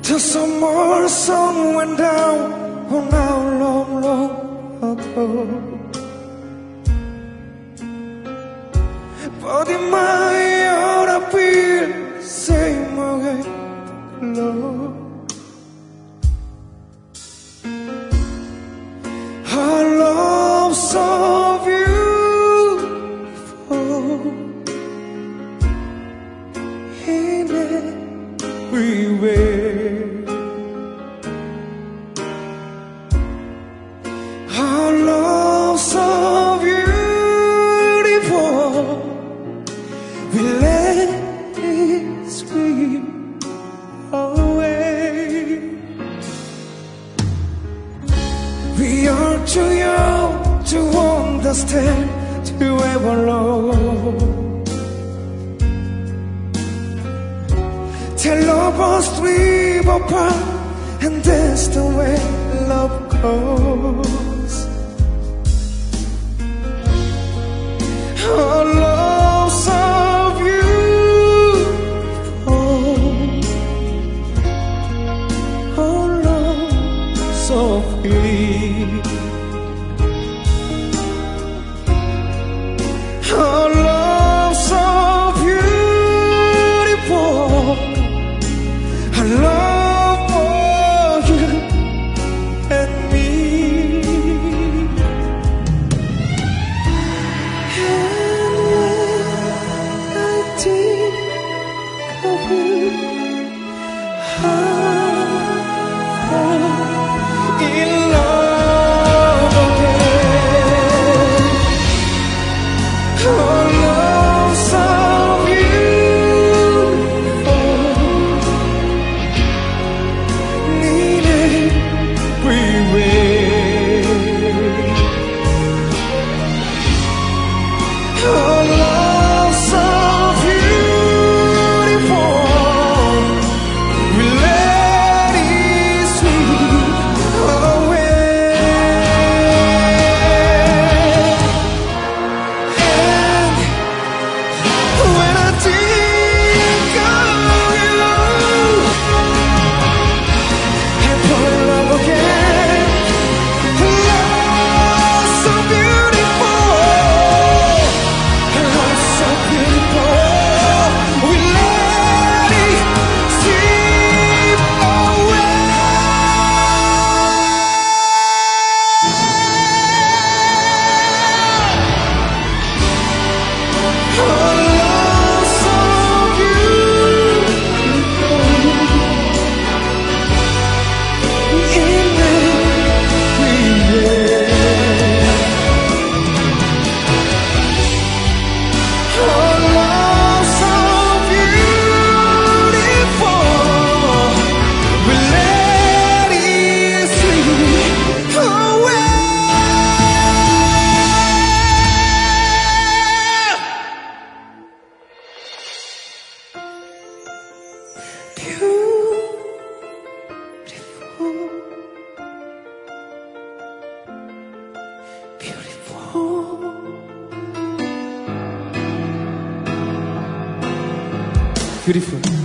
The summer sun went down on how long, long ago. But in my heart I feel the same way, Lord. Our love so beautiful in every way. Our love so beautiful, we let it slip away. We are too young to understand, to ever love. Till lovers drift apart, and that's the way love goes. Our love so beautiful, our love so free, our love so beautiful, our love for you and me. And when I think of you, I'm in love again. Our love so beautiful, needed every way. Our love so beautiful, we let it slip away. And when I think of you, I fall in love again. Love so beautiful, love so beautiful, we let it slip away. Our love so beautiful in every way. Our love so beautiful, we let it slip away. Beautiful, beautiful, beautiful.